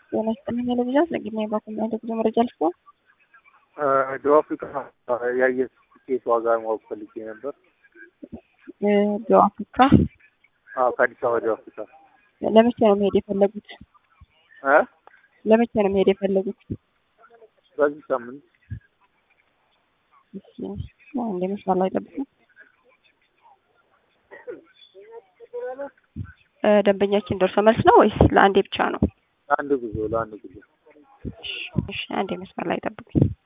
ጤና ይስጥልኝ ለብዛት ለግኛ ባኩና ደግሞ መረጃ ልስጥ ደቡብ አፍሪካ የአየር ትኬት ዋጋ ማወቅ ፈልጌ ነበር። ደቡብ አፍሪካ? አዎ ከአዲስ አበባ ደቡብ አፍሪካ። ለመቼ ነው መሄድ የፈለጉት? ለመቼ ነው መሄድ የፈለጉት? በዚህ ሳምንት። እሺ አንዴ መስመር ላይ ጠብቁ። ደንበኛችን ደርሶ መልስ ነው ወይስ ለአንዴ ብቻ ነው? ለአንድ ጉዞ። እሺ አንዴ መስመር ላይ ጠብቁ።